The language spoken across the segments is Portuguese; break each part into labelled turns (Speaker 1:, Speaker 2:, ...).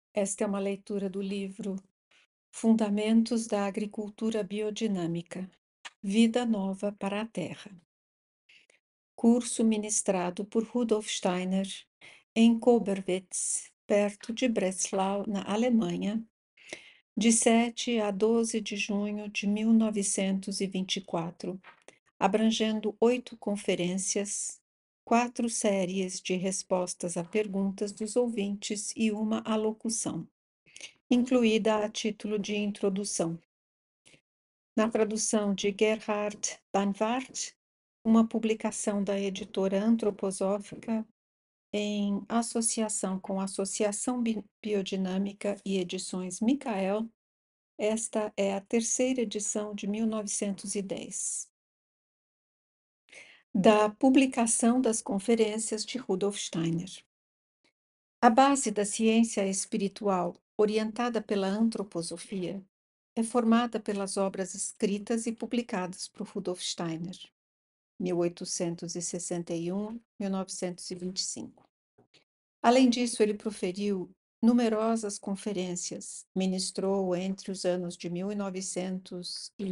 Speaker 1: Esta é uma leitura do livro Fundamentos da Agricultura Biodinâmica, Vida Nova para a Terra. Curso ministrado por Rudolf Steiner em Koberwitz, perto de Breslau, na Alemanha, de 7 a 12 de junho de 1924, abrangendo 8 conferências, 4 séries de respostas a perguntas dos ouvintes e uma alocução, incluída a título de introdução. Na tradução de Gerhard Banvart, uma publicação da editora Antroposófica, em associação com a Associação Biodinâmica e Edições Michael, esta é a terceira edição de 1910. Da publicação das conferências de Rudolf Steiner. A base da ciência espiritual, orientada pela antroposofia, é formada pelas obras escritas e publicadas por Rudolf Steiner, 1861-1925. Além disso, ele proferiu numerosas conferências, ministrou entre os anos de 1900 e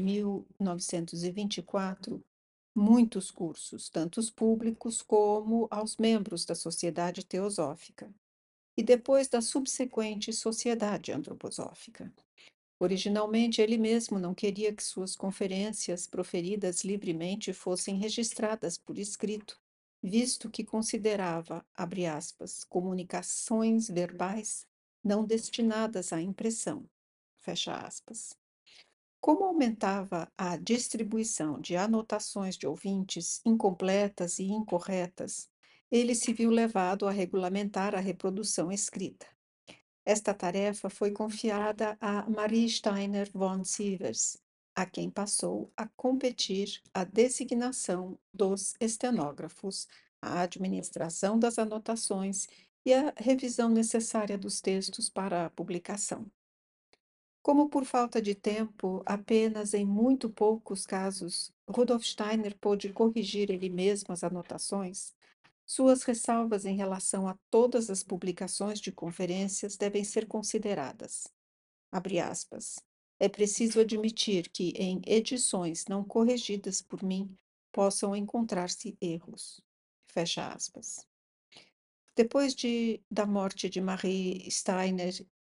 Speaker 1: 1924 muitos cursos, tanto os públicos como aos membros da Sociedade Teosófica, e depois da subsequente Sociedade Antroposófica. Originalmente, ele mesmo não queria que suas conferências proferidas livremente fossem registradas por escrito, visto que considerava, abre aspas, comunicações verbais não destinadas à impressão, fecha aspas. Como aumentava a distribuição de anotações de ouvintes incompletas e incorretas, ele se viu levado a regulamentar a reprodução escrita. Esta tarefa foi confiada a Marie Steiner von Sievers, a quem passou a competir a designação dos estenógrafos, a administração das anotações e a revisão necessária dos textos para a publicação. Como por falta de tempo, apenas em muito poucos casos, Rudolf Steiner pôde corrigir ele mesmo as anotações, suas ressalvas em relação a todas as publicações de conferências devem ser consideradas. Abre aspas. É preciso admitir que em edições não corrigidas por mim possam encontrar-se erros. Fecha aspas. Depois da morte de Marie Steiner,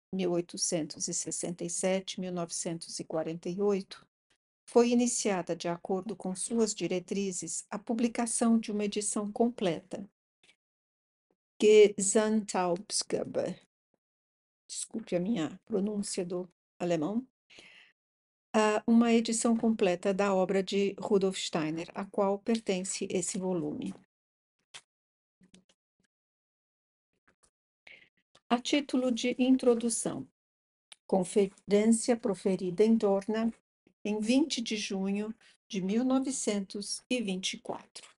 Speaker 1: 1867-1948, foi iniciada, de acordo com suas diretrizes, a publicação de uma edição completa, Gesamtausgabe, desculpe a minha pronúncia do alemão, uma edição completa da obra de Rudolf Steiner, a qual pertence esse volume. A título de introdução, conferência proferida em Dorna, em 20 de junho de 1924.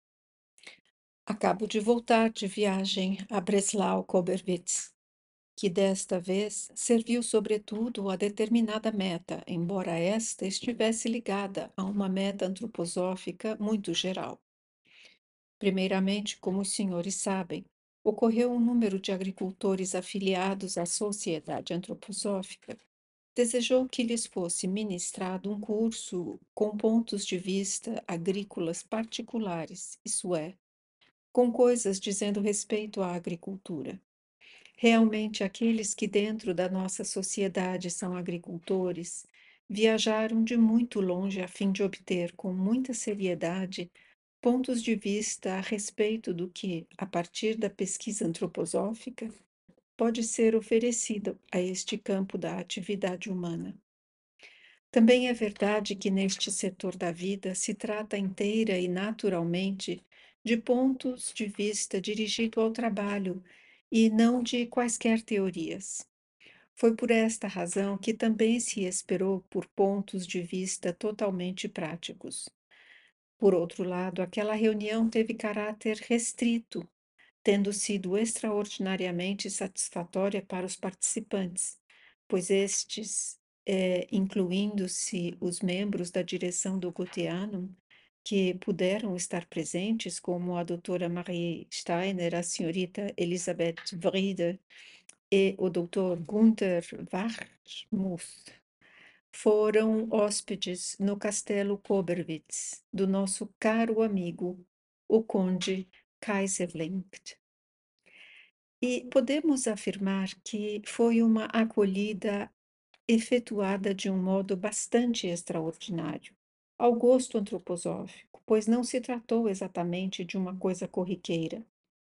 Speaker 1: Acabo de voltar de viagem a Breslau-Koberwitz, que desta vez serviu sobretudo a determinada meta, embora esta estivesse ligada a uma meta antroposófica muito geral. Primeiramente, como os senhores sabem, ocorreu um número de agricultores afiliados à Sociedade Antroposófica desejou que lhes fosse ministrado um curso com pontos de vista agrícolas particulares, isso é, com coisas dizendo respeito à agricultura. Realmente, aqueles que dentro da nossa sociedade são agricultores viajaram de muito longe a fim de obter com muita seriedade pontos de vista a respeito do que, a partir da pesquisa antroposófica, pode ser oferecido a este campo da atividade humana. Também é verdade que neste setor da vida se trata inteira e naturalmente de pontos de vista dirigido ao trabalho e não de quaisquer teorias. Foi por esta razão que também se esperou por pontos de vista totalmente práticos. Por outro lado, aquela reunião teve caráter restrito, tendo sido extraordinariamente satisfatória para os participantes, pois estes, incluindo-se os membros da direção do Goetheanum, que puderam estar presentes, como a doutora Marie Steiner, a senhorita Elisabeth Wrede, e o Dr. Gunther Wachmuth foram hóspedes no castelo Koberwitz do nosso caro amigo, o conde Kaiserling. E podemos afirmar que foi uma acolhida efetuada de um modo bastante extraordinário, ao gosto antroposófico, pois não se tratou exatamente de uma coisa corriqueira.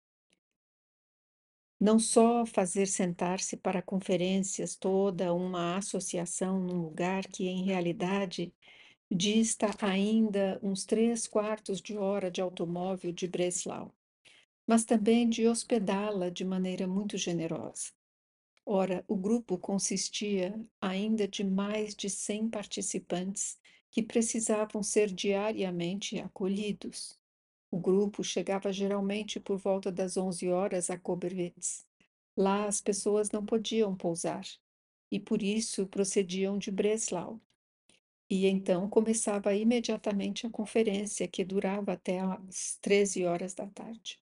Speaker 1: Não só fazer sentar-se para conferências toda uma associação num lugar que, em realidade, dista ainda uns 3/4 de hora de automóvel de Breslau, mas também de hospedá-la de maneira muito generosa. Ora, o grupo consistia ainda de mais de 100 participantes que precisavam ser diariamente acolhidos. O grupo chegava geralmente por volta das 11 horas a Koberwitz. Lá as pessoas não podiam pousar e por isso procediam de Breslau. E então começava imediatamente a conferência, que durava até às 13 horas da tarde.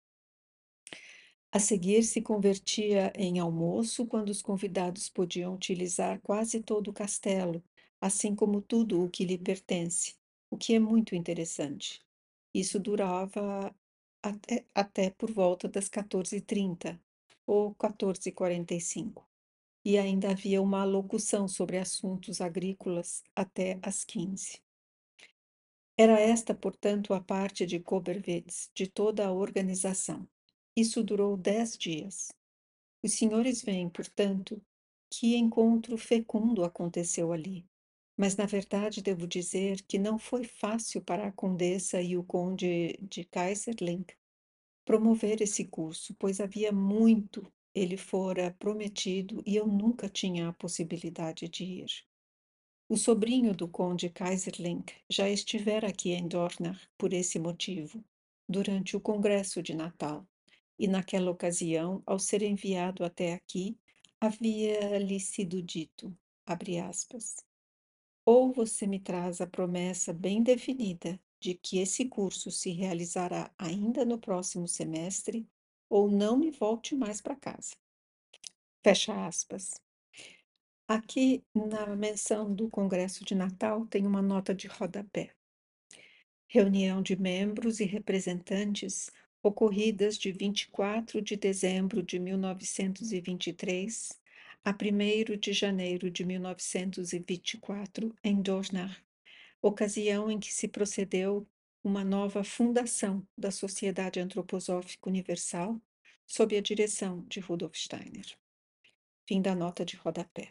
Speaker 1: A seguir se convertia em almoço, quando os convidados podiam utilizar quase todo o castelo, assim como tudo o que lhe pertence, o que é muito interessante. Isso durava até por volta das 14h30 ou 14h45. E ainda havia uma alocução sobre assuntos agrícolas até às 15. Era esta, portanto, a parte de Koberwitz, de toda a organização. Isso durou 10 dias. Os senhores veem, portanto, que encontro fecundo aconteceu ali. Mas, na verdade, devo dizer que não foi fácil para a condessa e o conde de Kaiserling promover esse curso, pois havia muito ele fora prometido e eu nunca tinha a possibilidade de ir. O sobrinho do conde Kaiserling já estivera aqui em Dornach por esse motivo, durante o congresso de Natal, e naquela ocasião, ao ser enviado até aqui, havia-lhe sido dito, abre aspas, ou você me traz a promessa bem definida de que esse curso se realizará ainda no próximo semestre, ou não me volte mais para casa. Fecha aspas. Aqui, na menção do Congresso de Natal, tem uma nota de rodapé. Reunião de membros e representantes ocorridas de 24 de dezembro de 1923 a 1º de janeiro de 1924, em Dornach, ocasião em que se procedeu uma nova fundação da Sociedade Antroposófica Universal, sob a direção de Rudolf Steiner. Fim da nota de rodapé.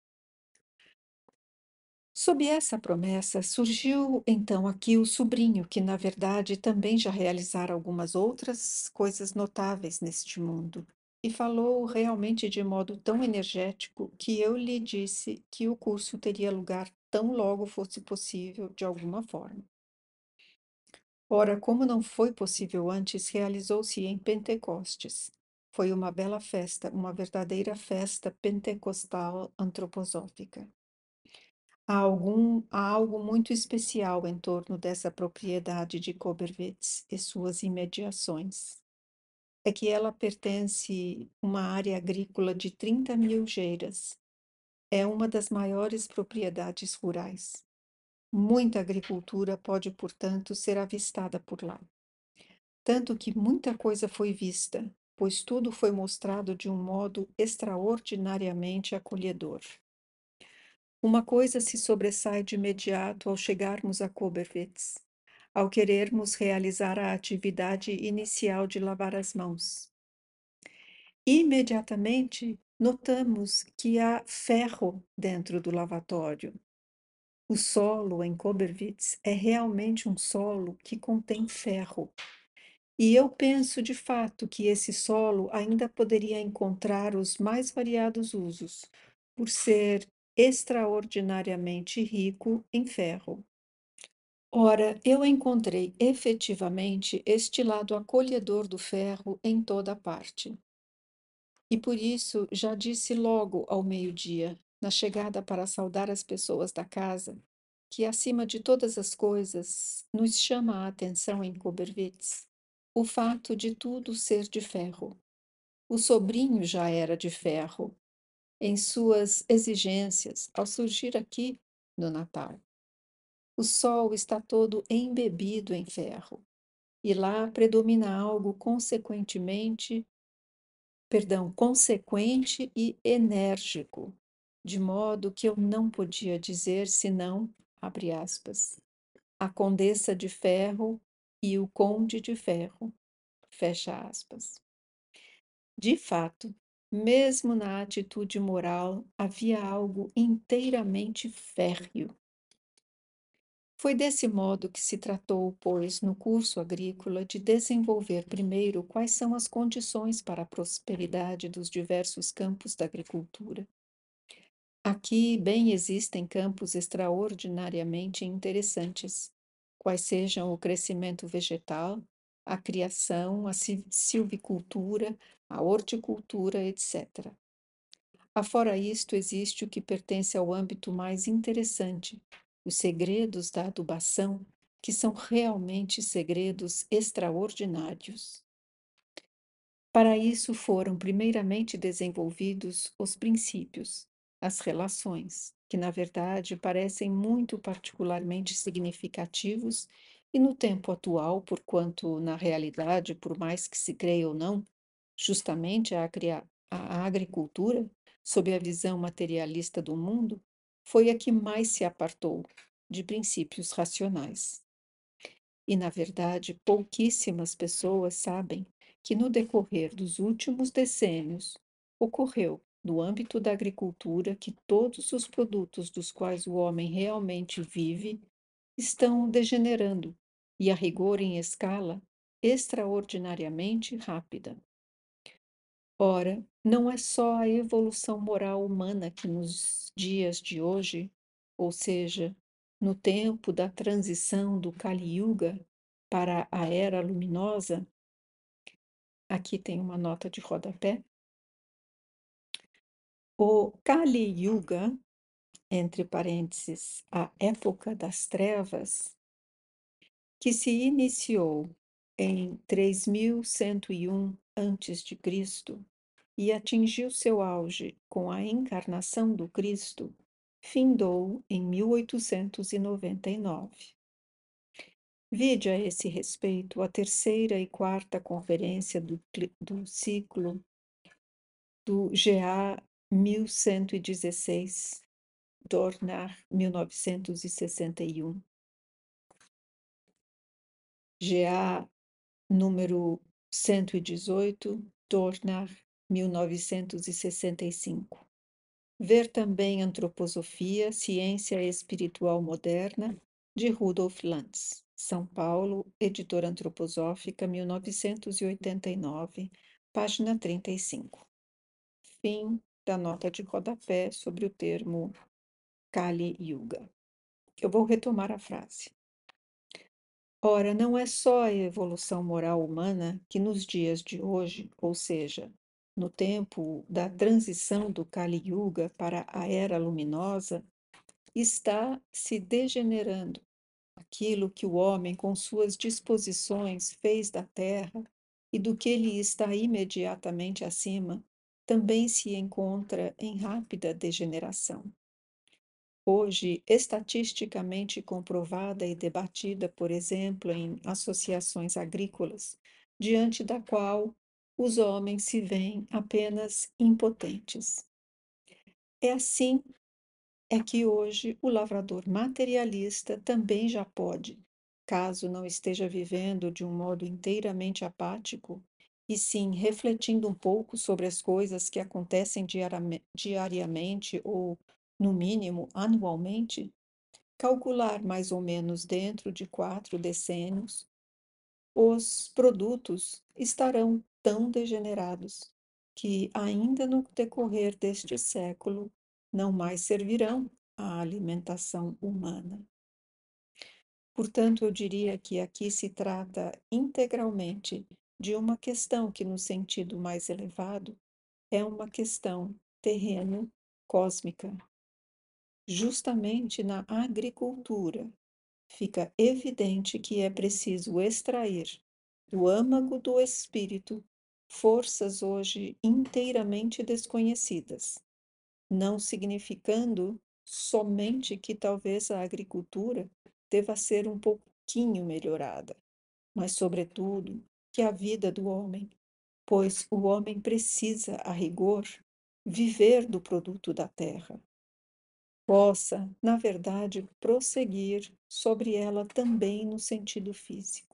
Speaker 1: Sob essa promessa, surgiu então aqui o sobrinho, que na verdade também já realizara algumas outras coisas notáveis neste mundo, e falou realmente de modo tão energético que eu lhe disse que o curso teria lugar tão logo fosse possível, de alguma forma. Ora, como não foi possível antes, realizou-se em Pentecostes. Foi uma bela festa, uma verdadeira festa pentecostal antroposófica. Há algo muito especial em torno dessa propriedade de Koberwitz e suas imediações. É que ela pertence a uma área agrícola de 30.000 geiras. É uma das maiores propriedades rurais. Muita agricultura pode, portanto, ser avistada por lá. Tanto que muita coisa foi vista, pois tudo foi mostrado de um modo extraordinariamente acolhedor. Uma coisa se sobressai de imediato ao chegarmos a Koberwitz, ao querermos realizar a atividade inicial de lavar as mãos. Imediatamente notamos que há ferro dentro do lavatório. O solo em Koberwitz é realmente um solo que contém ferro. E eu penso de fato que esse solo ainda poderia encontrar os mais variados usos, por ser extraordinariamente rico em ferro. Ora, eu encontrei efetivamente este lado acolhedor do ferro em toda parte. E por isso já disse logo ao meio-dia, na chegada para saudar as pessoas da casa, que acima de todas as coisas nos chama a atenção em Koberwitz o fato de tudo ser de ferro. O sobrinho já era de ferro em suas exigências ao surgir aqui no Natal. O sol está todo embebido em ferro, e lá predomina algo consequente e enérgico, de modo que eu não podia dizer senão, abre aspas, a Condessa de Ferro e o Conde de Ferro, fecha aspas. De fato, mesmo na atitude moral havia algo inteiramente férreo. Foi desse modo que se tratou, pois, no curso agrícola, de desenvolver primeiro quais são as condições para a prosperidade dos diversos campos da agricultura. Aqui bem existem campos extraordinariamente interessantes, quais sejam o crescimento vegetal, a criação, a silvicultura, a horticultura, etc. Afora isto, existe o que pertence ao âmbito mais interessante, os segredos da adubação, que são realmente segredos extraordinários. Para isso foram primeiramente desenvolvidos os princípios, as relações, que na verdade parecem muito particularmente significativos e no tempo atual, porquanto na realidade, por mais que se creia ou não, justamente a agricultura, sob a visão materialista do mundo, foi a que mais se apartou de princípios racionais. E, na verdade, pouquíssimas pessoas sabem que, no decorrer dos últimos decênios, ocorreu, no âmbito da agricultura, que todos os produtos dos quais o homem realmente vive estão degenerando, e a rigor em escala extraordinariamente rápida. Ora, não é só a evolução moral humana que nos dias de hoje, ou seja, no tempo da transição do Kali Yuga para a Era Luminosa, aqui tem uma nota de rodapé. O Kali Yuga, entre parênteses, a época das trevas, que se iniciou em 3101 a.C. e atingiu seu auge com a encarnação do Cristo, findou em 1899. Vide a esse respeito a terceira e quarta conferência do ciclo do GA 1116, Dornar 1961. GA número 118, Dornar 1965. Ver também Antroposofia, Ciência Espiritual Moderna, de Rudolf Lantz, São Paulo, Editora Antroposófica, 1989, página 35. Fim da nota de rodapé sobre o termo Kali Yuga. Eu vou retomar a frase. Ora, não é só a evolução moral humana que nos dias de hoje, ou seja, no tempo da transição do Kali Yuga para a Era Luminosa, está se degenerando. Aquilo que o homem, com suas disposições, fez da terra e do que lhe está imediatamente acima, também se encontra em rápida degeneração. Hoje, estatisticamente comprovada e debatida, por exemplo, em associações agrícolas, diante da qual os homens se veem apenas impotentes. É assim é que hoje o lavrador materialista também já pode, caso não esteja vivendo de um modo inteiramente apático, e sim refletindo um pouco sobre as coisas que acontecem diariamente ou, no mínimo, anualmente, calcular mais ou menos dentro de 4 decênios, os produtos estarão tão degenerados que, ainda no decorrer deste século, não mais servirão à alimentação humana. Portanto, eu diria que aqui se trata integralmente de uma questão que, no sentido mais elevado, é uma questão terreno-cósmica. Justamente na agricultura, fica evidente que é preciso extrair do âmago do espírito forças hoje inteiramente desconhecidas, não significando somente que talvez a agricultura deva ser um pouquinho melhorada, mas, sobretudo, que a vida do homem, pois o homem precisa, a rigor, viver do produto da terra, possa, na verdade, prosseguir sobre ela também no sentido físico.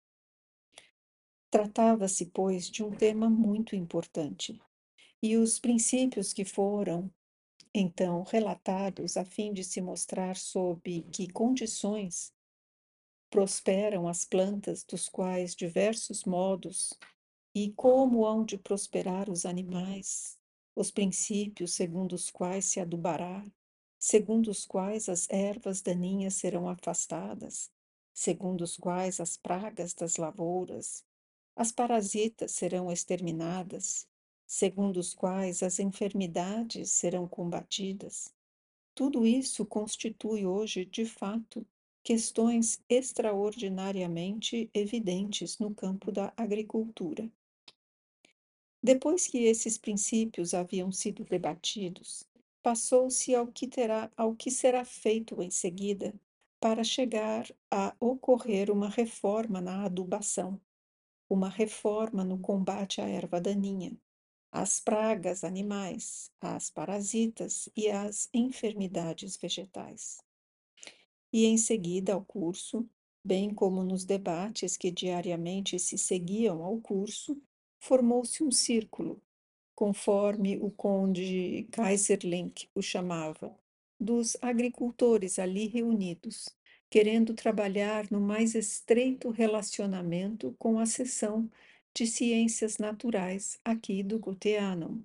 Speaker 1: Tratava-se, pois, de um tema muito importante, e os princípios que foram, então, relatados a fim de se mostrar sob que condições prosperam as plantas, dos quais diversos modos, e como hão de prosperar os animais, os princípios segundo os quais se adubará, segundo os quais as ervas daninhas serão afastadas, segundo os quais as pragas das lavouras, as parasitas serão exterminadas, segundo os quais as enfermidades serão combatidas. Tudo isso constitui hoje, de fato, questões extraordinariamente evidentes no campo da agricultura. Depois que esses princípios haviam sido debatidos, passou-se ao que será feito em seguida para chegar a ocorrer uma reforma na adubação, uma reforma no combate à erva daninha, às pragas animais, às parasitas e às enfermidades vegetais. E em seguida ao curso, bem como nos debates que diariamente se seguiam ao curso, formou-se um círculo, conforme o conde Keyserlingk o chamava, dos agricultores ali reunidos, querendo trabalhar no mais estreito relacionamento com a seção de ciências naturais aqui do Goetheanum.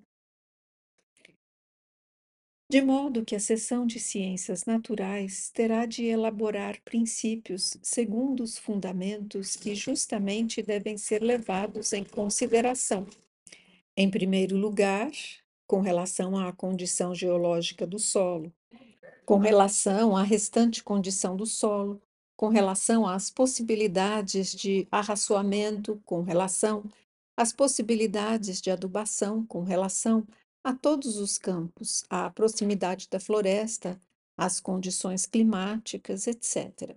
Speaker 1: De modo que a seção de ciências naturais terá de elaborar princípios segundo os fundamentos que justamente devem ser levados em consideração. Em primeiro lugar, com relação à condição geológica do solo, com relação à restante condição do solo, com relação às possibilidades de arraçoamento, com relação às possibilidades de adubação, com relação a todos os campos, à proximidade da floresta, às condições climáticas, etc.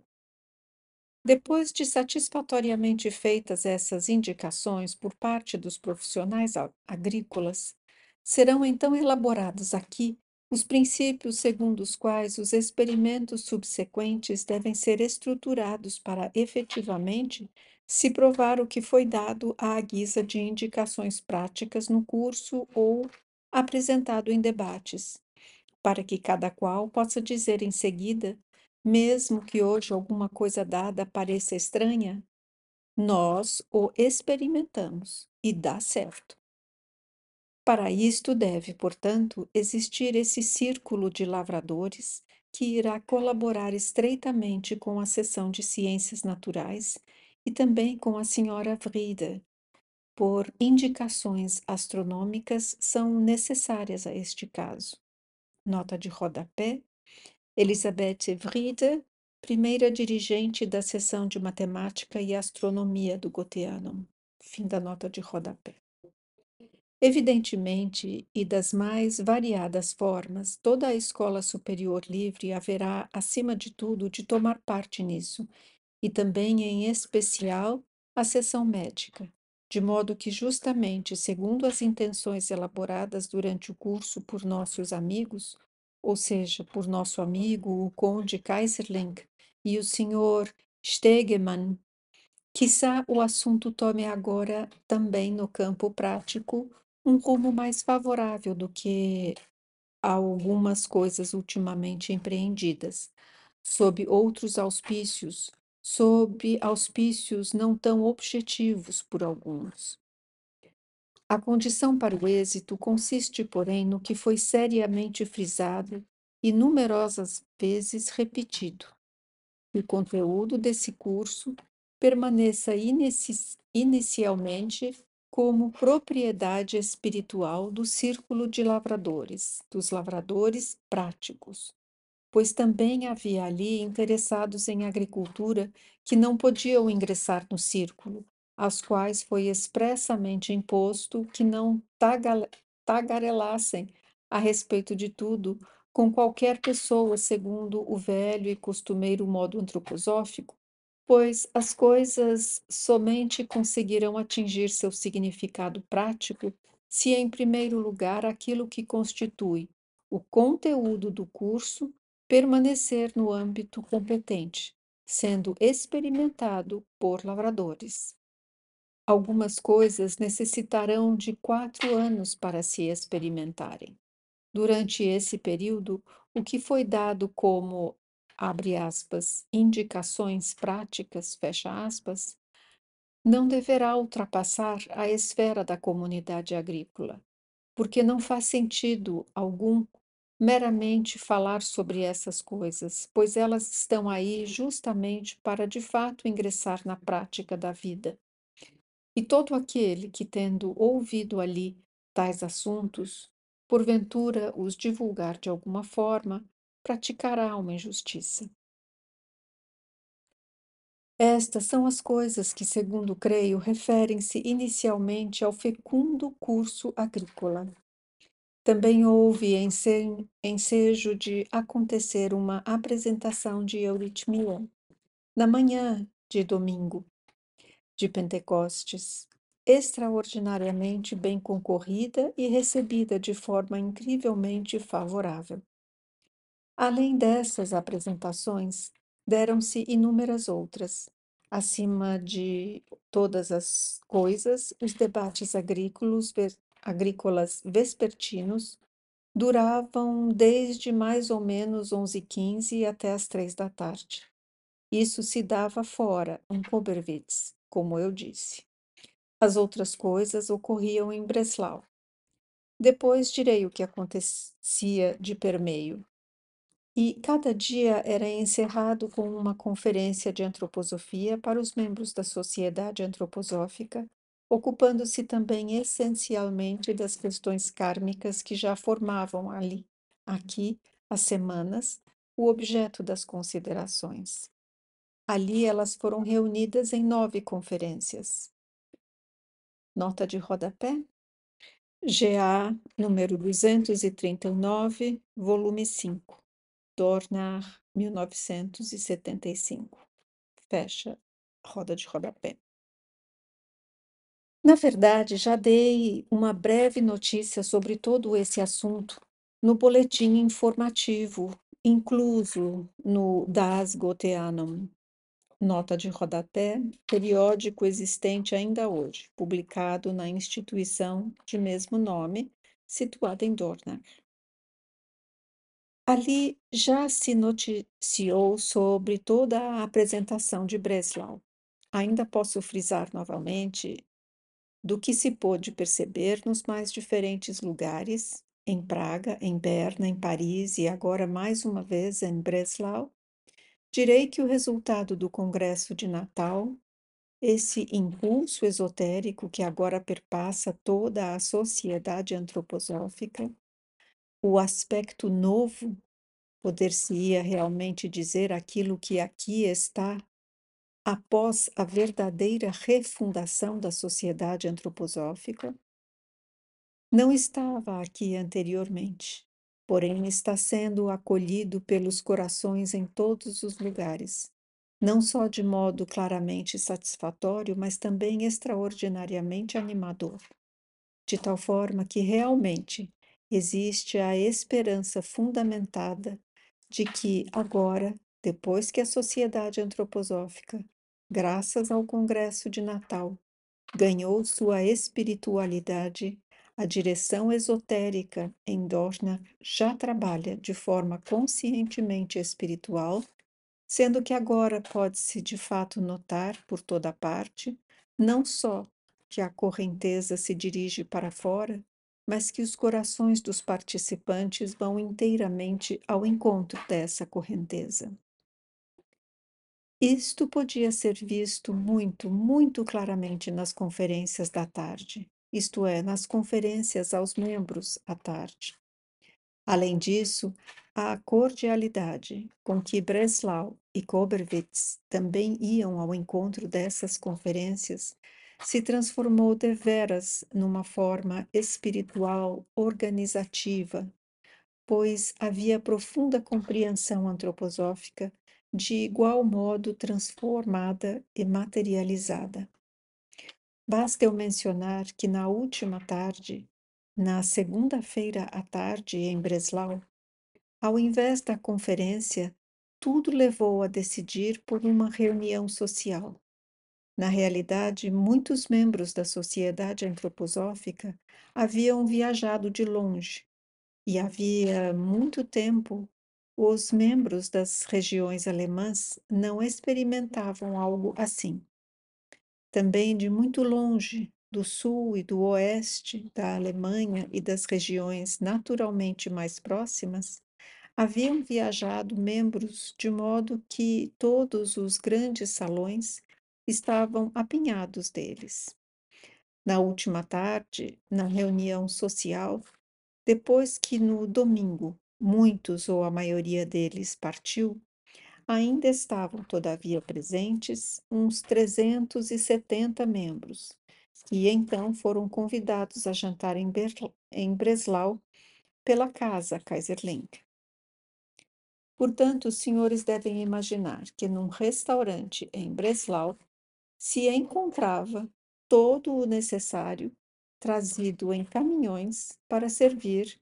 Speaker 1: Depois de satisfatoriamente feitas essas indicações por parte dos profissionais agrícolas, serão então elaborados aqui os princípios segundo os quais os experimentos subsequentes devem ser estruturados para efetivamente se provar o que foi dado à guisa de indicações práticas no curso ou apresentado em debates, para que cada qual possa dizer em seguida, mesmo que hoje alguma coisa dada pareça estranha, nós o experimentamos e dá certo. Para isto deve, portanto, existir esse círculo de lavradores que irá colaborar estreitamente com a seção de ciências naturais e também com a senhora Vrida, por indicações astronômicas são necessárias a este caso. Nota de rodapé: Elisabeth Vride, primeira dirigente da seção de Matemática e Astronomia do Goetheanum. Fim da nota de rodapé. Evidentemente, e das mais variadas formas, toda a escola superior livre haverá, acima de tudo, de tomar parte nisso, e também, em especial, a seção médica, de modo que, justamente segundo as intenções elaboradas durante o curso por nossos amigos, ou seja, por nosso amigo, o conde Keyserling e o senhor Stegemann, quiçá o assunto tome agora, também no campo prático, um rumo mais favorável do que algumas coisas ultimamente empreendidas, sob outros auspícios, sob auspícios não tão objetivos por alguns. A condição para o êxito consiste, porém, no que foi seriamente frisado e numerosas vezes repetido. O conteúdo desse curso permaneça inicialmente como propriedade espiritual do círculo de lavradores, dos lavradores práticos, pois também havia ali interessados em agricultura que não podiam ingressar no círculo, às quais foi expressamente imposto que não tagarelassem a respeito de tudo com qualquer pessoa segundo o velho e costumeiro modo antroposófico, pois as coisas somente conseguirão atingir seu significado prático se, em primeiro lugar, aquilo que constitui o conteúdo do curso permanecer no âmbito competente, sendo experimentado por lavradores. Algumas coisas necessitarão de 4 anos para se experimentarem. Durante esse período, o que foi dado como, abre aspas, indicações práticas, fecha aspas, não deverá ultrapassar a esfera da comunidade agrícola, porque não faz sentido algum meramente falar sobre essas coisas, pois elas estão aí justamente para de fato ingressar na prática da vida. E todo aquele que, tendo ouvido ali tais assuntos, porventura os divulgar de alguma forma, praticará uma injustiça. Estas são as coisas que, segundo creio, referem-se inicialmente ao fecundo curso agrícola. Também houve ensejo de acontecer uma apresentação de euritmia na manhã de domingo de Pentecostes, extraordinariamente bem concorrida e recebida de forma incrivelmente favorável. Além dessas apresentações, deram-se inúmeras outras. Acima de todas as coisas, os debates agrícolas vespertinos duravam desde mais ou menos 11h15 até as 3 da tarde. Isso se dava fora, em Koberwitz, como eu disse. As outras coisas ocorriam em Breslau. Depois direi o que acontecia de permeio. E cada dia era encerrado com uma conferência de antroposofia para os membros da Sociedade Antroposófica, ocupando-se também essencialmente das questões kármicas que já formavam aqui, há semanas, o objeto das considerações. Ali elas foram reunidas em 9 conferências. Nota de rodapé? GA número 239, volume 5. Dornar, 1975. Fecha roda de rodapé. Na verdade, já dei uma breve notícia sobre todo esse assunto no boletim informativo, incluso no Das Goetheanum, nota de rodapé, periódico existente ainda hoje, publicado na instituição de mesmo nome, situada em Dornach. Ali já se noticiou sobre toda a apresentação de Breslau. Ainda posso frisar novamente do que se pôde perceber nos mais diferentes lugares, em Praga, em Berna, em Paris e agora mais uma vez em Breslau. Direi que o resultado do Congresso de Natal, esse impulso esotérico que agora perpassa toda a sociedade antroposófica, o aspecto novo, poder-se-ia realmente dizer aquilo que aqui está, após a verdadeira refundação da sociedade antroposófica, não estava aqui anteriormente, porém está sendo acolhido pelos corações em todos os lugares, não só de modo claramente satisfatório, mas também extraordinariamente animador, de tal forma que realmente existe a esperança fundamentada de que agora, depois que a sociedade antroposófica, graças ao Congresso de Natal, ganhou sua espiritualidade, a direção esotérica em Dorna já trabalha de forma conscientemente espiritual, sendo que agora pode-se de fato notar por toda parte, não só que a correnteza se dirige para fora, mas que os corações dos participantes vão inteiramente ao encontro dessa correnteza. Isto podia ser visto muito, muito claramente nas conferências da tarde, isto é, nas conferências aos membros à tarde. Além disso, a cordialidade com que Breslau e Koberwitz também iam ao encontro dessas conferências se transformou deveras numa forma espiritual organizativa, pois havia profunda compreensão antroposófica de igual modo transformada e materializada. Basta eu mencionar que na última tarde, na segunda-feira à tarde em Breslau, ao invés da conferência, tudo levou a decidir por uma reunião social. Na realidade, muitos membros da Sociedade Antroposófica haviam viajado de longe, e havia muito tempo os membros das regiões alemãs não experimentavam algo assim. Também de muito longe, do sul e do oeste da Alemanha e das regiões naturalmente mais próximas, haviam viajado membros de modo que todos os grandes salões estavam apinhados deles. Na última tarde, na reunião social, depois que no domingo muitos ou a maioria deles partiu, ainda estavam, todavia, presentes uns 370 membros, que então foram convidados a jantar em Breslau pela Casa Kaiserling. Portanto, os senhores devem imaginar que num restaurante em Breslau se encontrava todo o necessário trazido em caminhões para servir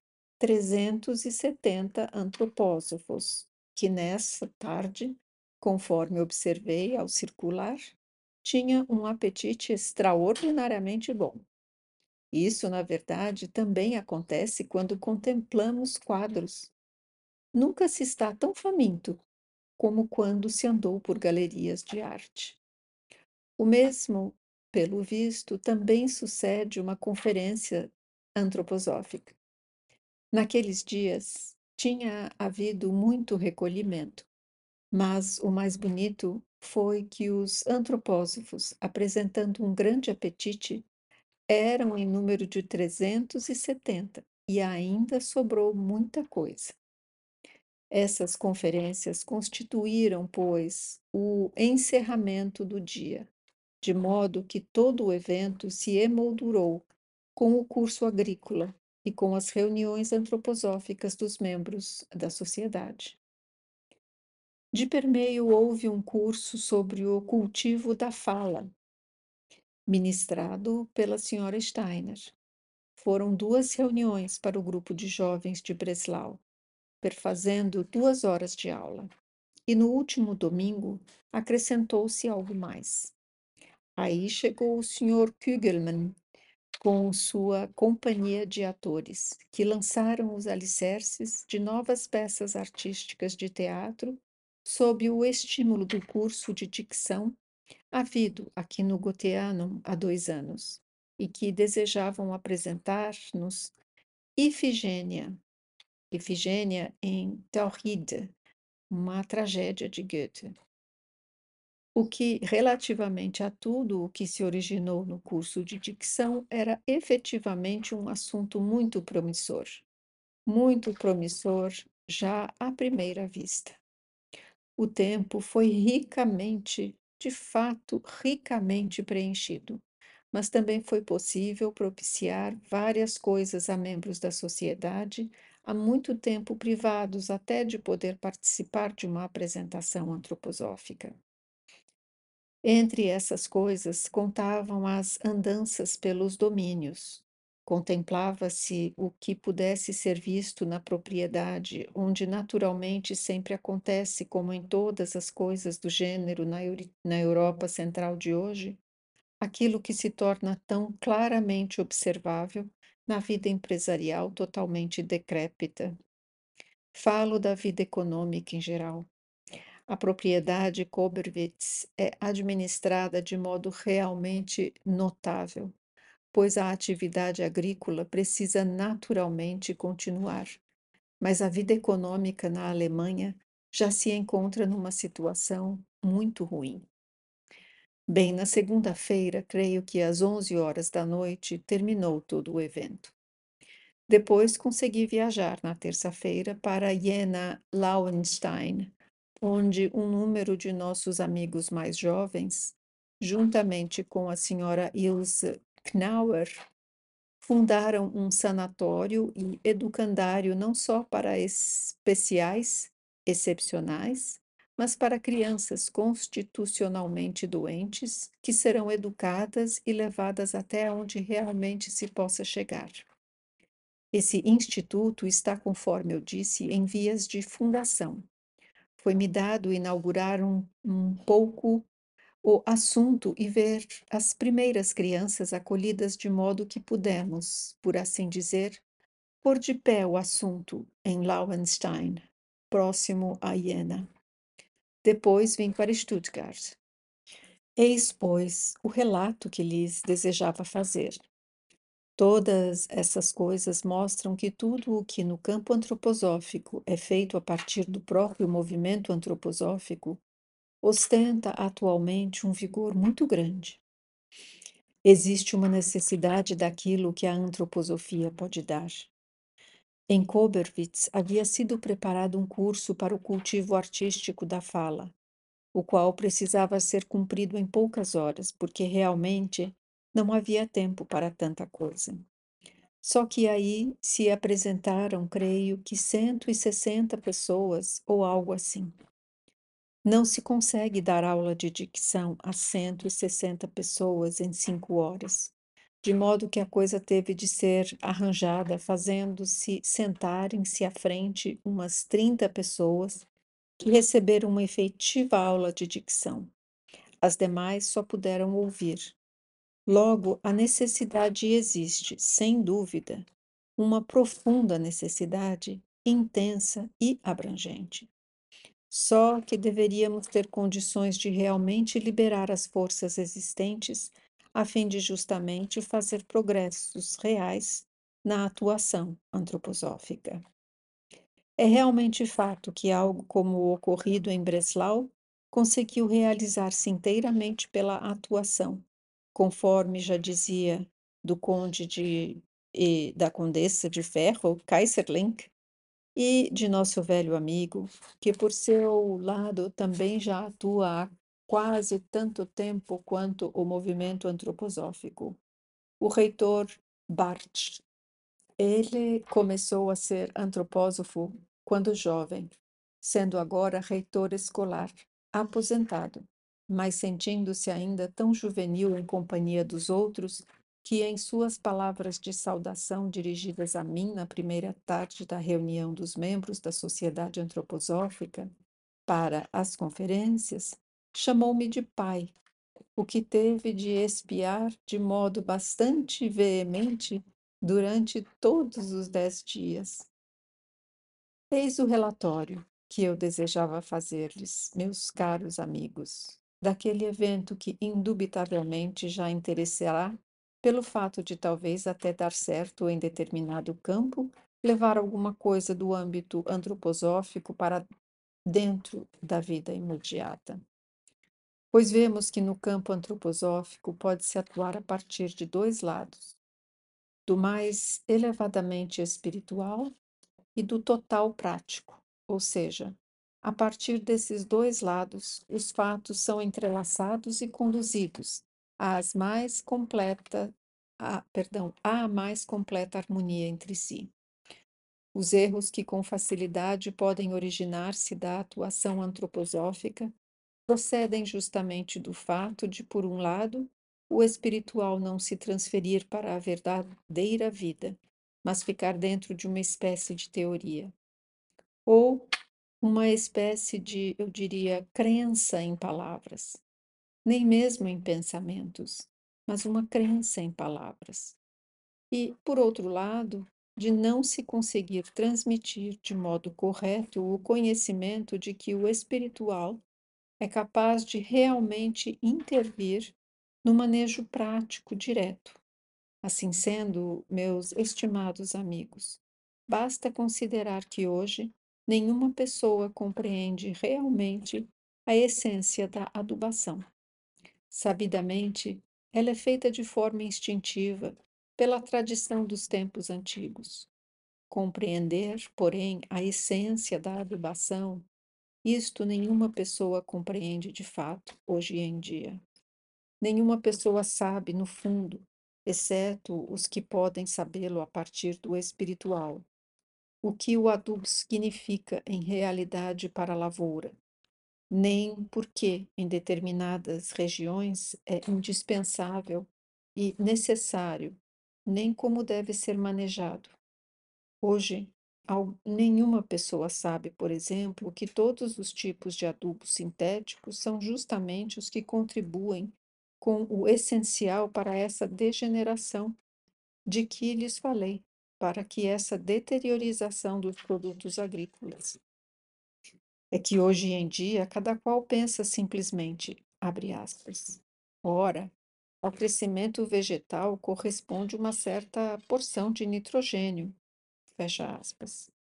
Speaker 1: 370 antropósofos, que nessa tarde, conforme observei ao circular, tinha um apetite extraordinariamente bom. Isso, na verdade, também acontece quando contemplamos quadros. Nunca se está tão faminto como quando se andou por galerias de arte. O mesmo, pelo visto, também sucede uma conferência antroposófica. Naqueles dias tinha havido muito recolhimento, mas o mais bonito foi que os antropósofos, apresentando um grande apetite, eram em número de 370 e ainda sobrou muita coisa. Essas conferências constituíram, pois, o encerramento do dia, de modo que todo o evento se emoldurou com o curso agrícola e com as reuniões antroposóficas dos membros da sociedade. De permeio houve um curso sobre o cultivo da fala, ministrado pela senhora Steiner. Foram 2 reuniões para o grupo de jovens de Breslau, perfazendo 2 horas de aula. E no último domingo acrescentou-se algo mais. Aí chegou o Sr. Kugelmann com sua companhia de atores, que lançaram os alicerces de novas peças artísticas de teatro sob o estímulo do curso de dicção havido aqui no Goetheanum há 2 anos, e que desejavam apresentar-nos Ifigênia, Ifigênia em Tauride, uma tragédia de Goethe. O que, relativamente a tudo o que se originou no curso de dicção, era efetivamente um assunto muito promissor já à primeira vista. O tempo foi ricamente, de fato, ricamente preenchido, mas também foi possível propiciar várias coisas a membros da sociedade há muito tempo privados até de poder participar de uma apresentação antroposófica. Entre essas coisas contavam as andanças pelos domínios. Contemplava-se o que pudesse ser visto na propriedade, onde naturalmente sempre acontece, como em todas as coisas do gênero na Europa Central de hoje, aquilo que se torna tão claramente observável na vida empresarial totalmente decrépita. Falo da vida econômica em geral. A propriedade Koberwitz é administrada de modo realmente notável, pois a atividade agrícola precisa naturalmente continuar, mas a vida econômica na Alemanha já se encontra numa situação muito ruim. Bem, na segunda-feira, creio que às 11 horas da noite, terminou todo o evento. Depois consegui viajar na terça-feira para Jena Lauenstein, onde um número de nossos amigos mais jovens juntamente com a senhora Ilse Knauer, fundaram um sanatório e educandário não só para especiais, excepcionais, mas para crianças constitucionalmente doentes, que serão educadas e levadas até onde realmente se possa chegar. Esse instituto está, conforme eu disse, em vias de fundação. Foi-me dado inaugurar um pouco o assunto e ver as primeiras crianças acolhidas de modo que pudemos, por assim dizer, pôr de pé o assunto em Lauenstein, próximo a Jena. Depois vim para Stuttgart. Eis, pois, o relato que lhes desejava fazer. Todas essas coisas mostram que tudo o que no campo antroposófico é feito a partir do próprio movimento antroposófico ostenta atualmente um vigor muito grande. Existe uma necessidade daquilo que a antroposofia pode dar. Em Koberwitz havia sido preparado um curso para o cultivo artístico da fala, o qual precisava ser cumprido em poucas horas, porque realmente não havia tempo para tanta coisa. Só que aí se apresentaram, creio que 160 pessoas ou algo assim. Não se consegue dar aula de dicção a 160 pessoas em 5 horas, de modo que a coisa teve de ser arranjada fazendo-se sentarem-se à frente umas 30 pessoas que receberam uma efetiva aula de dicção. As demais só puderam ouvir. Logo, a necessidade existe, sem dúvida, uma profunda necessidade, intensa e abrangente. Só que deveríamos ter condições de realmente liberar as forças existentes, a fim de justamente fazer progressos reais na atuação antroposófica. É realmente fato que algo como o ocorrido em Breslau conseguiu realizar-se inteiramente pela atuação, conforme já dizia do conde e da condessa de Ferro, Kaiserling, e de nosso velho amigo, que por seu lado também já atua há quase tanto tempo quanto o movimento antroposófico, o reitor Bartsch. Ele começou a ser antropósofo quando jovem, sendo agora reitor escolar, aposentado, mas sentindo-se ainda tão juvenil em companhia dos outros que, em suas palavras de saudação dirigidas a mim na primeira tarde da reunião dos membros da Sociedade Antroposófica para as conferências, chamou-me de pai, o que teve de expiar de modo bastante veemente durante todos os 10 dias. Eis o relatório que eu desejava fazer-lhes, meus caros amigos, daquele evento que indubitavelmente já interessará, pelo fato de talvez até dar certo em determinado campo, levar alguma coisa do âmbito antroposófico para dentro da vida imediata. Pois vemos que no campo antroposófico pode-se atuar a partir de dois lados: do mais elevadamente espiritual e do total prático, ou seja, a partir desses dois lados, os fatos são entrelaçados e conduzidos à mais completa harmonia entre si. Os erros que com facilidade podem originar-se da atuação antroposófica procedem justamente do fato de, por um lado, o espiritual não se transferir para a verdadeira vida, mas ficar dentro de uma espécie de teoria, ou uma espécie de, eu diria, crença em palavras, nem mesmo em pensamentos, mas uma crença em palavras. E, por outro lado, de não se conseguir transmitir de modo correto o conhecimento de que o espiritual é capaz de realmente intervir no manejo prático direto. Assim sendo, meus estimados amigos, basta considerar que hoje nenhuma pessoa compreende realmente a essência da adubação. Sabidamente, ela é feita de forma instintiva pela tradição dos tempos antigos. Compreender, porém, a essência da adubação, isto nenhuma pessoa compreende de fato hoje em dia. Nenhuma pessoa sabe, no fundo, exceto os que podem sabê-lo a partir do espiritual, o que o adubo significa em realidade para a lavoura, nem por que em determinadas regiões é indispensável e necessário, nem como deve ser manejado. Hoje, nenhuma pessoa sabe, por exemplo, que todos os tipos de adubos sintéticos são justamente os que contribuem com o essencial para essa degeneração de que lhes falei, para que essa deteriorização dos produtos agrícolas. É que hoje em dia cada qual pensa simplesmente, abre aspas, ora, ao crescimento vegetal corresponde uma certa porção de nitrogênio, fecha aspas.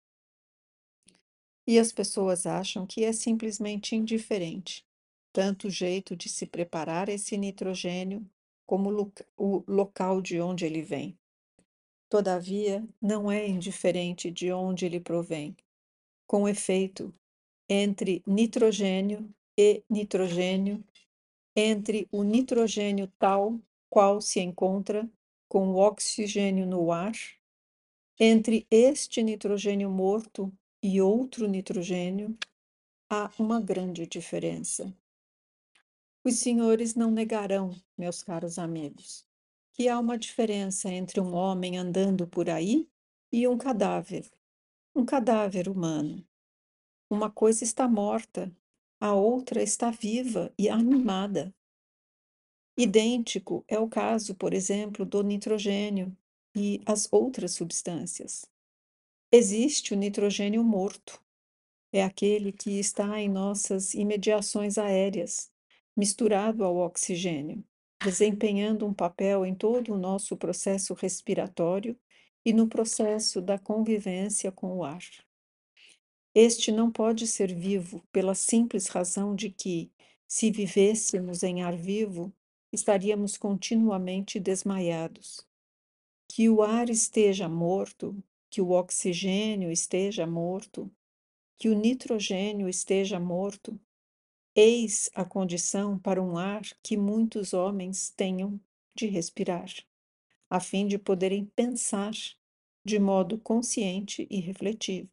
Speaker 1: E as pessoas acham que é simplesmente indiferente, tanto o jeito de se preparar esse nitrogênio como o local de onde ele vem. Todavia, não é indiferente de onde ele provém. Com efeito, entre nitrogênio e nitrogênio, entre o nitrogênio tal qual se encontra com o oxigênio no ar, entre este nitrogênio morto e outro nitrogênio, há uma grande diferença. Os senhores não negarão, meus caros amigos, que há uma diferença entre um homem andando por aí e um cadáver humano. Uma coisa está morta, a outra está viva e animada. Idêntico é o caso, por exemplo, do nitrogênio e as outras substâncias. Existe o nitrogênio morto, é aquele que está em nossas imediações aéreas, misturado ao oxigênio, desempenhando um papel em todo o nosso processo respiratório e no processo da convivência com o ar. Este não pode ser vivo pela simples razão de que, se vivêssemos em ar vivo, estaríamos continuamente desmaiados. Que o ar esteja morto, que o oxigênio esteja morto, que o nitrogênio esteja morto, eis a condição para um ar que muitos homens tenham de respirar, a fim de poderem pensar de modo consciente e refletido.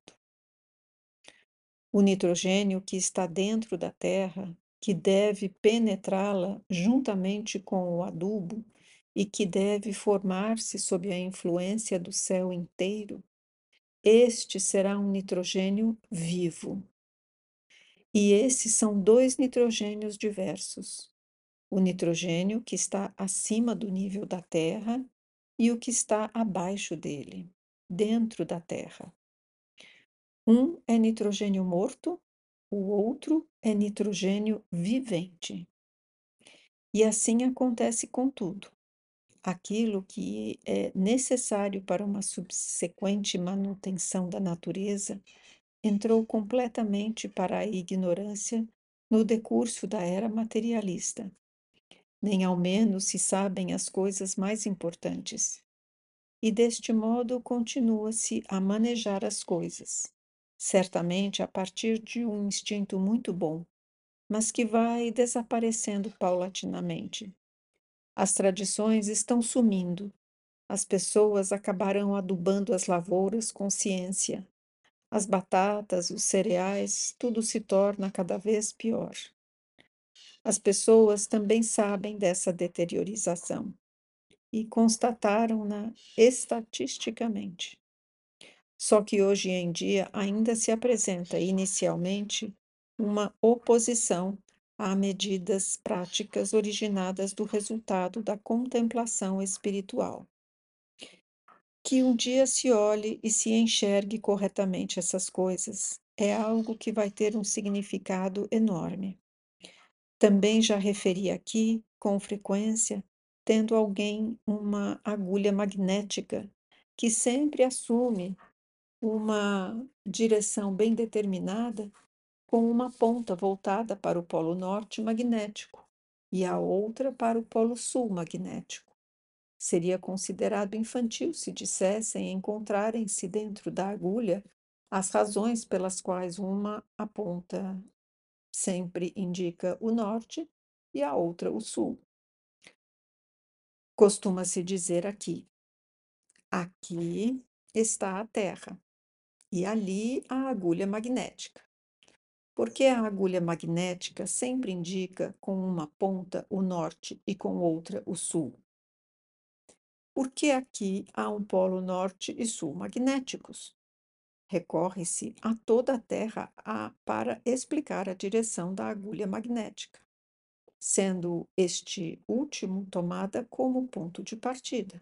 Speaker 1: O nitrogênio que está dentro da terra, que deve penetrá-la juntamente com o adubo e que deve formar-se sob a influência do céu inteiro, este será um nitrogênio vivo. E esses são dois nitrogênios diversos: o nitrogênio que está acima do nível da terra e o que está abaixo dele, dentro da terra. Um é nitrogênio morto, o outro é nitrogênio vivente. E assim acontece com tudo. Aquilo que é necessário para uma subsequente manutenção da natureza entrou completamente para a ignorância no decurso da era materialista. Nem ao menos se sabem as coisas mais importantes. E deste modo continua-se a manejar as coisas, certamente a partir de um instinto muito bom, mas que vai desaparecendo paulatinamente. As tradições estão sumindo, as pessoas acabarão adubando as lavouras com ciência. As batatas, os cereais, tudo se torna cada vez pior. As pessoas também sabem dessa deteriorização e constataram-na estatisticamente. Só que hoje em dia ainda se apresenta inicialmente uma oposição a medidas práticas originadas do resultado da contemplação espiritual. Que um dia se olhe e se enxergue corretamente essas coisas é algo que vai ter um significado enorme. Também já referi aqui, com frequência, tendo alguém uma agulha magnética que sempre assume uma direção bem determinada, com uma ponta voltada para o polo norte magnético e a outra para o polo sul magnético. Seria considerado infantil se dissessem encontrarem-se dentro da agulha as razões pelas quais uma aponta sempre indica o norte e a outra o sul. Costuma-se dizer aqui: aqui está a Terra e ali a agulha magnética, porque a agulha magnética sempre indica com uma ponta o norte e com outra o sul. Porque aqui há um polo norte e sul magnéticos. Recorre-se a toda a Terra para explicar a direção da agulha magnética, sendo este último tomada como ponto de partida.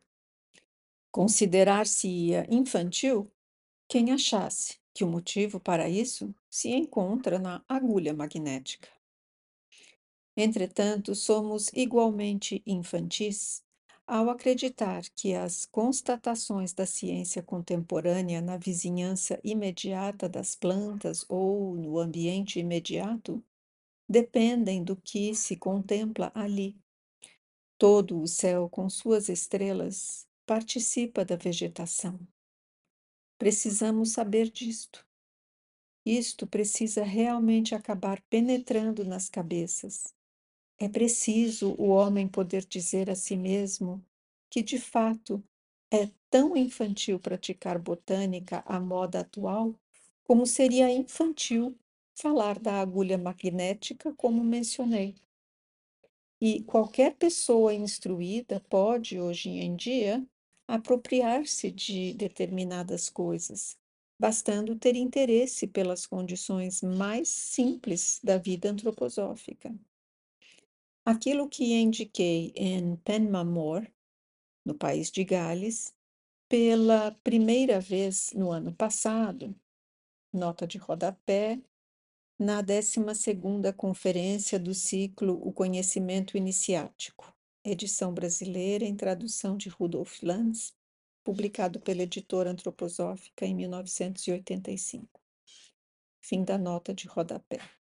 Speaker 1: Considerar-se-ia infantil quem achasse que o motivo para isso se encontra na agulha magnética. Entretanto, somos igualmente infantis ao acreditar que as constatações da ciência contemporânea na vizinhança imediata das plantas ou no ambiente imediato dependem do que se contempla ali. Todo o céu, com suas estrelas, participa da vegetação. Precisamos saber disto. Isto precisa realmente acabar penetrando nas cabeças. É preciso o homem poder dizer a si mesmo que, de fato, é tão infantil praticar botânica à moda atual, como seria infantil falar da agulha magnética, como mencionei. E qualquer pessoa instruída pode, hoje em dia, apropriar-se de determinadas coisas, bastando ter interesse pelas condições mais simples da vida antroposófica. Aquilo que indiquei em Penmamor, no país de Gales, pela primeira vez no ano passado, nota de rodapé, na 12ª conferência do ciclo O Conhecimento Iniciático, edição brasileira em tradução de Rudolf Lanz, publicado pela editora antroposófica em 1985. Fim da nota de rodapé.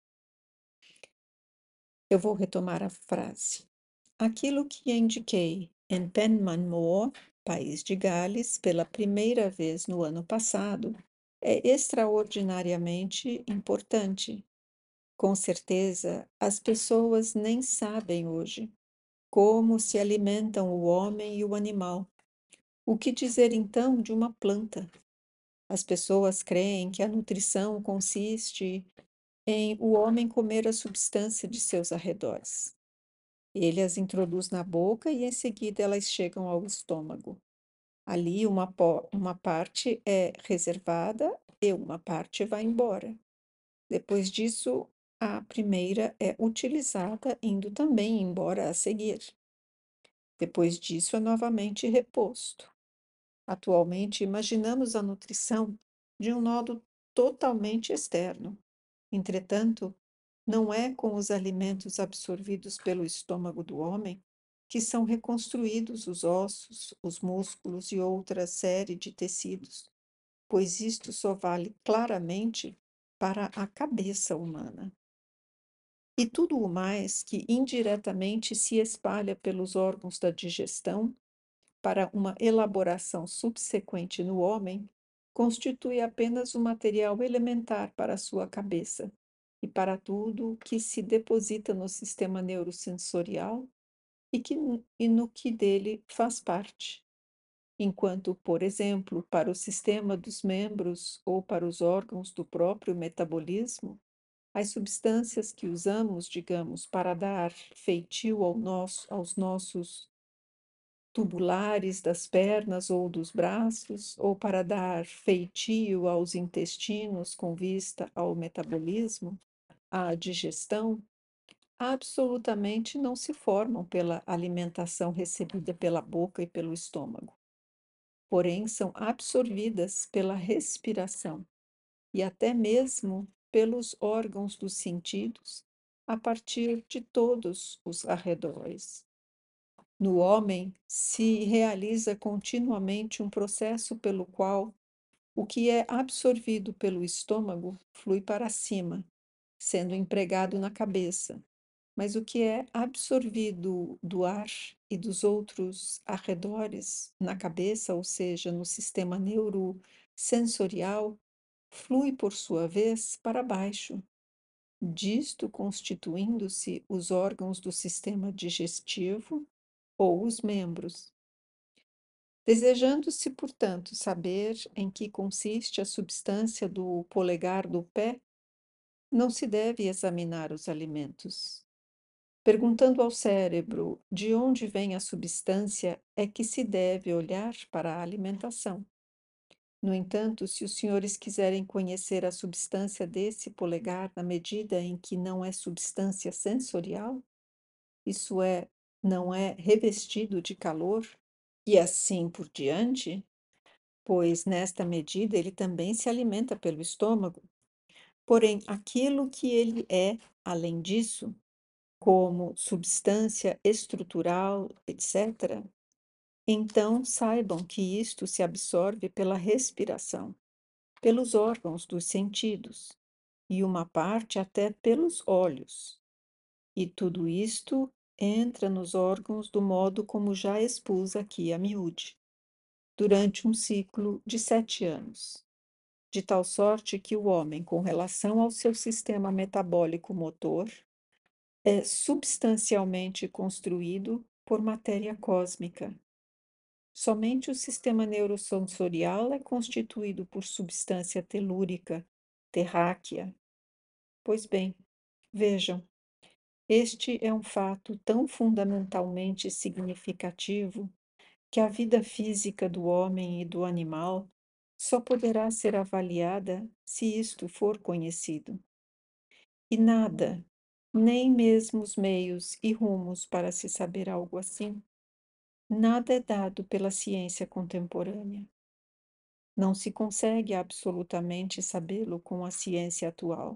Speaker 1: Eu vou retomar a frase. Aquilo que indiquei em Penman país de Gales, pela primeira vez no ano passado, é extraordinariamente importante. Com certeza, as pessoas nem sabem hoje como se alimentam o homem e o animal. O que dizer então de uma planta? As pessoas creem que a nutrição consiste em o homem comer a substância de seus arredores. Ele as introduz na boca e em seguida elas chegam ao estômago. Ali uma parte é reservada e uma parte vai embora. Depois disso, a primeira é utilizada, indo também embora a seguir. Depois disso, é novamente reposto. Atualmente, imaginamos a nutrição de um modo totalmente externo. Entretanto, não é com os alimentos absorvidos pelo estômago do homem que são reconstruídos os ossos, os músculos e outra série de tecidos, pois isto só vale claramente para a cabeça humana. E tudo o mais que indiretamente se espalha pelos órgãos da digestão para uma elaboração subsequente no homem, constitui apenas um material elementar para a sua cabeça e para tudo que se deposita no sistema neurosensorial e no que dele faz parte. Enquanto, por exemplo, para o sistema dos membros ou para os órgãos do próprio metabolismo, as substâncias que usamos, digamos, para dar feitio aos nossos tubulares das pernas ou dos braços, ou para dar feitio aos intestinos com vista ao metabolismo, à digestão, absolutamente não se formam pela alimentação recebida pela boca e pelo estômago, porém são absorvidas pela respiração e até mesmo pelos órgãos dos sentidos a partir de todos os arredores. No homem se realiza continuamente um processo pelo qual o que é absorvido pelo estômago flui para cima, sendo empregado na cabeça, mas o que é absorvido do ar e dos outros arredores na cabeça, ou seja, no sistema neurosensorial, flui por sua vez para baixo, disto constituindo-se os órgãos do sistema digestivo ou os membros. Desejando-se, portanto, saber em que consiste a substância do polegar do pé, não se deve examinar os alimentos. Perguntando ao cérebro de onde vem a substância, é que se deve olhar para a alimentação. No entanto, se os senhores quiserem conhecer a substância desse polegar na medida em que não é substância sensorial, isso é, não é revestido de calor, e assim por diante, pois nesta medida ele também se alimenta pelo estômago. Porém, aquilo que ele é, além disso, como substância estrutural, etc., então saibam que isto se absorve pela respiração, pelos órgãos dos sentidos, e uma parte até pelos olhos. E tudo isto entra nos órgãos do modo como já expus aqui a miúde, durante um ciclo de 7 anos, de tal sorte que o homem, com relação ao seu sistema metabólico motor, é substancialmente construído por matéria cósmica. Somente o sistema neurosensorial é constituído por substância telúrica, terráquea. Pois bem, vejam, este é um fato tão fundamentalmente significativo que a vida física do homem e do animal só poderá ser avaliada se isto for conhecido. E nada, nem mesmo os meios e rumos para se saber algo assim, nada é dado pela ciência contemporânea. Não se consegue absolutamente sabê-lo com a ciência atual.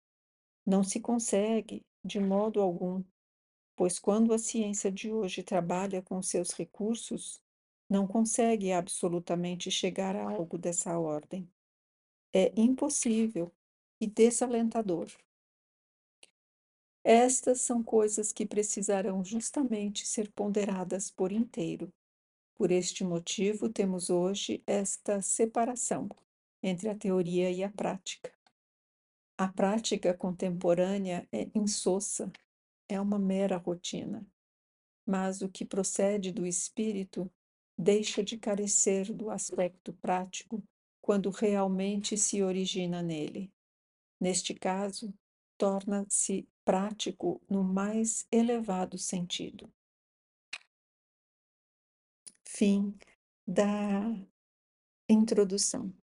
Speaker 1: Não se consegue, de modo algum, pois quando a ciência de hoje trabalha com seus recursos, não consegue absolutamente chegar a algo dessa ordem. É impossível e desalentador. Estas são coisas que precisarão justamente ser ponderadas por inteiro. Por este motivo, temos hoje esta separação entre a teoria e a prática. A prática contemporânea é insossa, é uma mera rotina, mas o que procede do espírito deixa de carecer do aspecto prático quando realmente se origina nele. Neste caso, torna-se prático no mais elevado sentido. Fim da introdução.